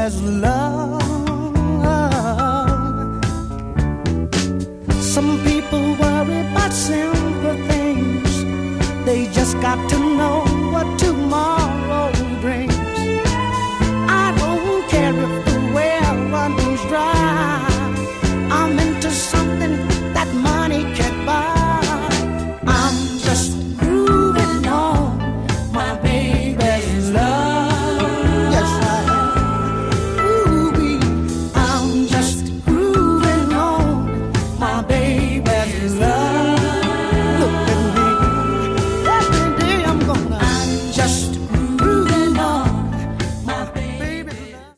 as love. Some people worry about simple things. They just got to